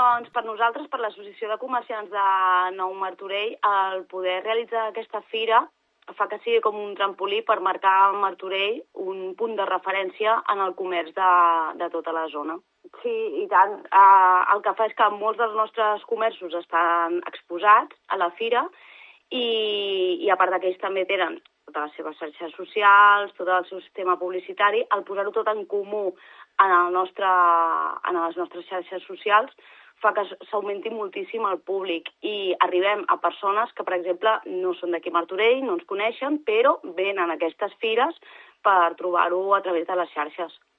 Doncs per nosaltres, per l'Associació de Comerciants de Nou Martorell, el poder realitzar aquesta fira fa que sigui com un trampolí per marcar Martorell un punt de referència en el comerç de tota la zona. Sí, i tant. El que fa és que molts dels nostres comerços estan exposats a la fira i a part d'aquells també tenen totes les seves xarxes socials, tot el seu sistema publicitari. Al posar-ho tot en comú en les nostres xarxes socials fa que s'augmenti moltíssim el públic i arribem a persones que, per exemple, no són d'aquí a Martorell, no ens coneixen, però venen a aquestes fires per trobar-ho a través de les xarxes.